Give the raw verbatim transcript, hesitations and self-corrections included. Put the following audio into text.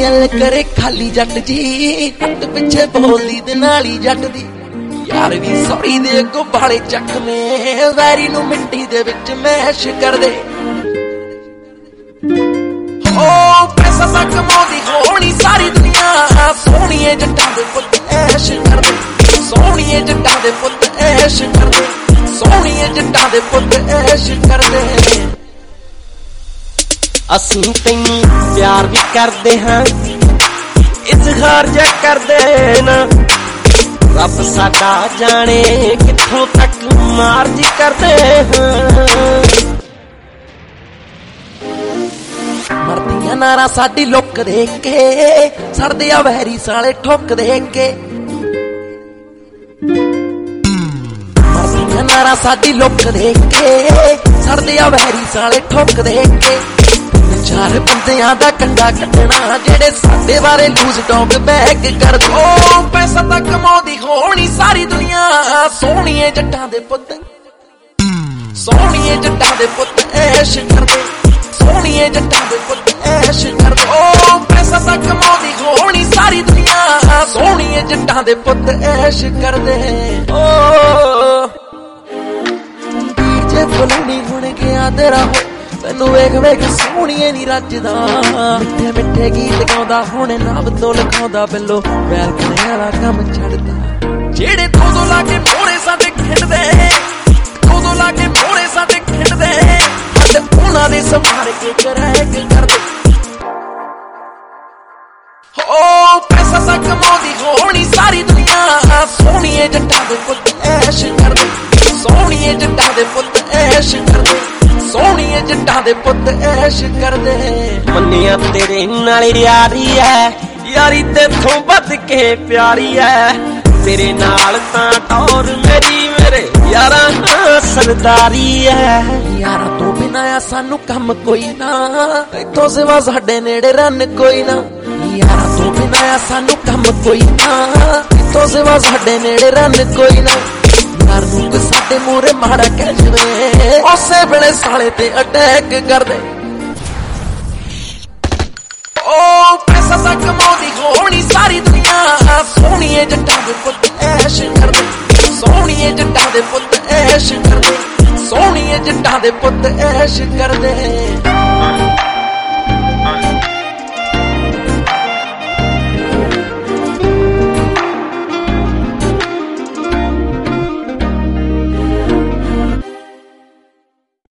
दिल करे खाली जट जी हट पिछे बोली दे नाली जट दी यार भी सौरी दे अगों बाले चकने वैरी नू मिट्टी दे विच मैश कर दे ओ पैसा दा कमाउंदी होनी सारी दुनिया सोहणीए जट्टां दे पुत्त ऐश कर दे सोहणीए जट्टां दे पुत्त ऐश कर दे सोहणीए जट्टां दे पुत्त ऐश कर दे असीं तैनूं प्यार भी करदे हां इज़हार जा करदे ना रब साडा जाने कित्थों तक मार्जी करदे हां मरदियां नारा साडी लुक देख के सड़दे आ वैरी साले ठुक देख के मरदियां नारा साडी लुक देख के सड़दे आ वैरी साले ठुक देख के चार बंदियां दा कंडा कटना जेड़े साडे बारे लूज टॉक बैग कर दो पैसा दा कमाउंदी होनी सारी दुनिया सोहणीए जट्टां दे पुत्त सोहणीए जट्टां दे पुत्त ऐश कर दे सोहणीए जट्टां दे पुत्त ऐश कर दे ओ पैसा दा कमाउंदी होनी सारी दुनिया सोहणीए जट्टां दे पुत्त ऐश कर दे ओ डीजे बुलंदी हुण गया तेरा तैनू वेख वेख सोहणीए नी रजदा मिठे मिठे गीत गाउंदा हुण नाम तो लिखाउंदा बिल्लो बैल कने वाला कम छड़दा जेड़े दो दो लाके मोरे साडे खिंडदे दो दो लाके मोरे साडे खिंडदे हद उन्हां दे संभाल के करैग करदे ओ पैसा दा कमाउंदी होनी सारी दुनिया सोहणीए जट्टां दे पुत्त ऐश करदे सोहणीए जट्टां दे पुत्त ऐश करदे सोहणीए जट्टां दे पुत्त ऐश करदे मन्निया तेरे नाल यारी है यारी तेथों वध के प्यारी है तेरे नाल तां टौर मेरी मेरे यारा सरदारी है यारा तू बिना आ सानू कम कोई ना इथों सिवा साडे नेड़े रन कोई ना यारा तू बिना आ सानू कम कोई ना इथों सिवा साडे नेड़े रन कोई ना यार नूं साडे मूहरे माड़ा कह जवे उसे वेले साले ते अटैक कर दे ओ पैसा दा कमाउंदी होनी सारी दुनिया सोहणीए जट्टां दे पुत्त ऐश कर दे सोहणीए जट्टां दे पुत्त ऐश कर दे सोहणीए जट्टां दे पुत्त ऐश कर दे।